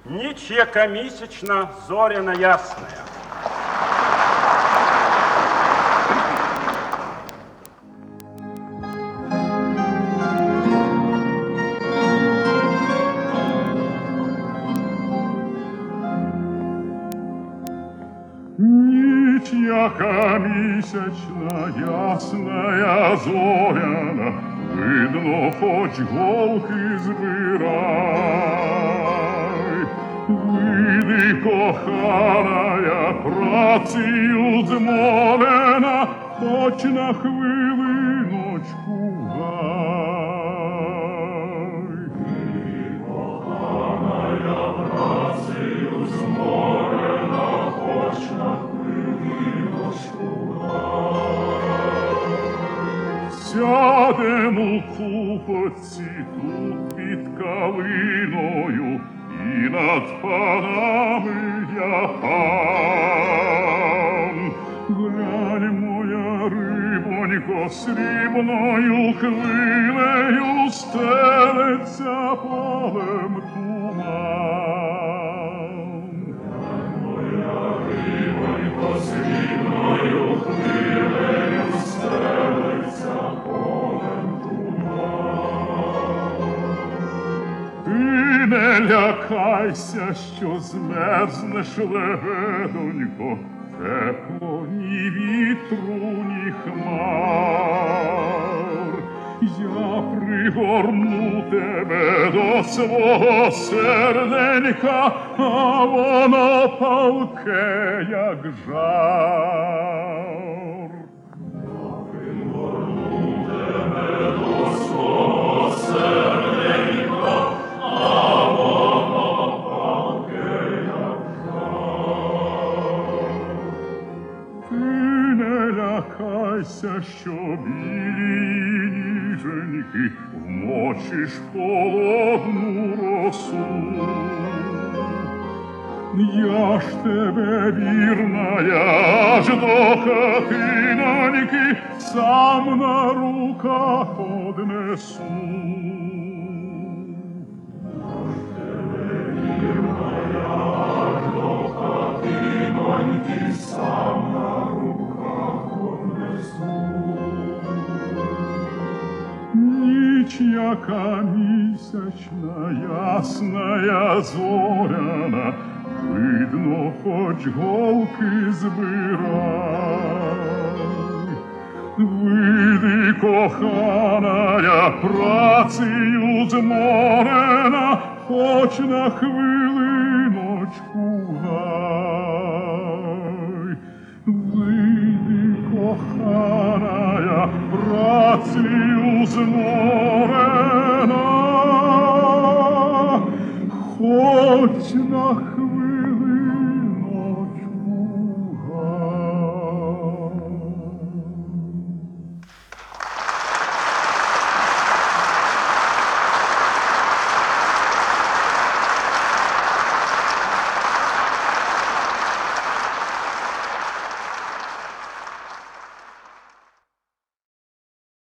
Ніч, яка місячна, зоряна ясная. Ніч, яка місячна, ясная, зоряна, видно, хоч голки збирай. Вийди, коханая, працею зморена, хоч на хвилиночку гай. Вийди, коханая, працею зморена, хоч на хвилиночку гай. Сядем у купоці тут під калиною, і над панами я пан. Глянь, моя рибонько, срібною хвилею стелеться полем туман. Глянь, моя рибонько, срібною хвилею стелеться полем туман. Ти не лякайся, що змерзнеш, лебедонько, тепло ні вітру, ні хмар. Я пригорну тебе до свого серденька, а воно палке, як жар. Я пригорну тебе до свого серденька, а воно палке, як жар. Ти не лякайся, що білі ніженьки вмочиш холодну росу. Я ж тебе, вірная, аж до хатиноньки сам на руках однесу. Сам на руках однесу. Ніч, яка місячна, ясная, зоряна, видно, хоч голки збирай. Вийди, коханая, працею зморена, хоч на хвилиночку гай. Вийди, коханая, працею зморена, хоч на